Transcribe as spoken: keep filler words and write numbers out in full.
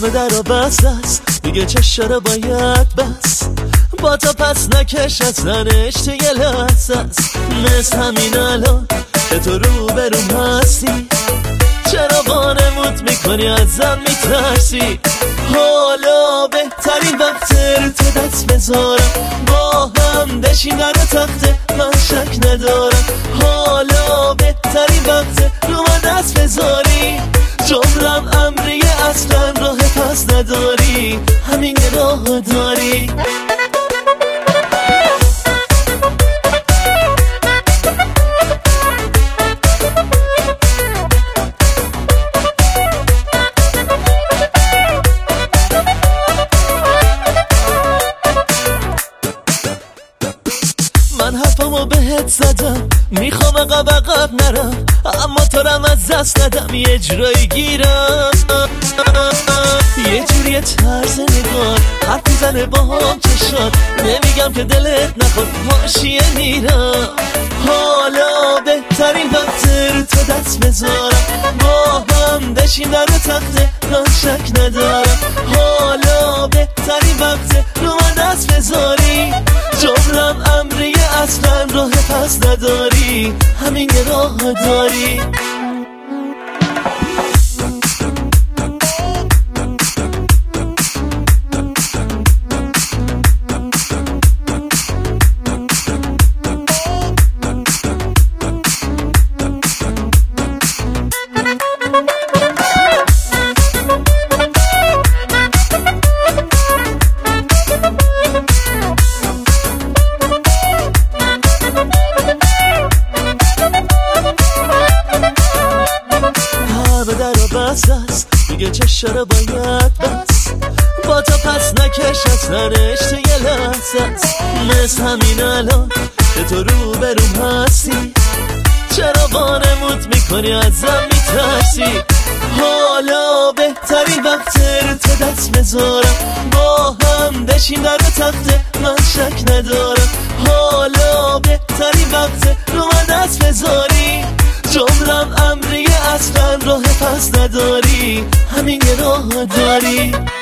همه در و بس است دیگه چشا رو باید بس، با تا پس نکش از زنش تو یه لحظه است. مثل همین الان که تو رو برون هستی، چرا وانمود میکنی ازم میترسی؟ حالا بهترین وقت رو تو دست بذارم، با هم بشینن رو تخته من شک ندارم. حالا بهترین وقت رو من دست بذاری، جمرم امریه اصلا راه پس نداری، همین راه داری. من حرفمو بهت زدم، میخوام عقب عقب نرم، اما تو رم از دست ندم، یه جورایی گیرم، یه جوری طرز نگاه حرف میزنه با هم چشات، نمیگم که دلت نخواد حاشیه میرم. حالا بهترین وقت رو تو دست بذارم، با هم بشینن رو تخته من شک ندارم. حالا بهترین وقت رو من دست بذاری، جمرم امریه اصلا راه پس نداری، همین یه راه داری. در و بس است دیگه چشا رو باید بس، با تا پس نکش از سرش تو یه لحظه است. مثل همین الان که تو رو برون هستی، چرا وانمود میکنی ازم میترسی؟ حالا بهترین وقت رو تو دست بذارم، با هم بشینن رو تخته من شک ندارم. حالا بهترین وقت رو من دست بذاری، جمرم امریه اصلا راه پس نداری، همین یه راه داری.